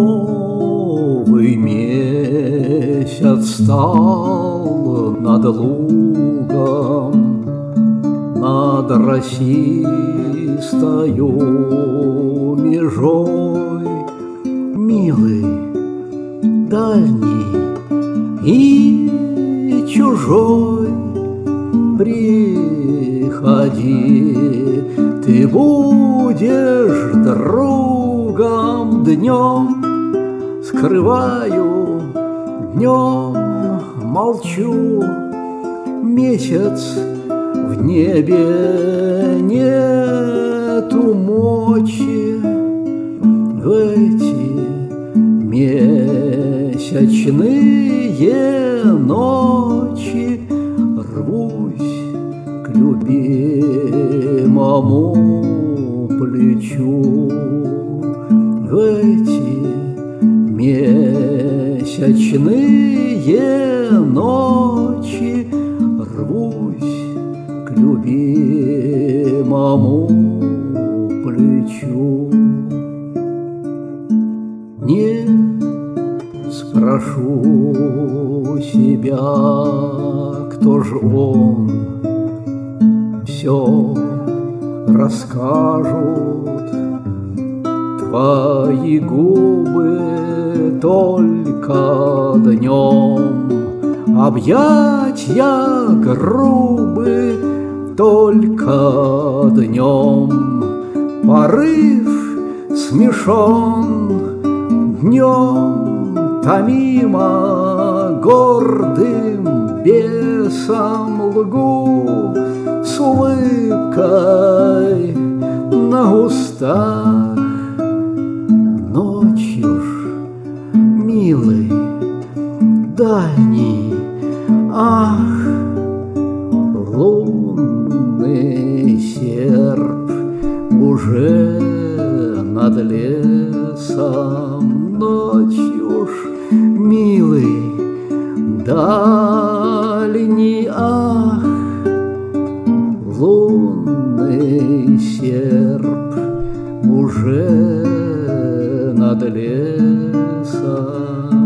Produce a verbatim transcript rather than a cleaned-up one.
Новый месяц стал над лугом, над росистою межой. Милый, дальний и чужой, приходи, ты будешь другом. Днем скрываю, днем молчу, месяц в небе нету мочи. В эти месячные ночи рвусь к любимому плечу. В эти месячные ночи рвусь к любимому плечу. Не спрошу себя, кто ж он, все расскажут твои губы только днем, объятья грубы только днем, порыв смешон днем, томимо гордым бесом лгу с улыбкой на устах. Ночью ж, милый, дальний, ах, лунный серп уже над лесом. Ночью ж, милый, дальний, ах, лунный серп уже над лесом.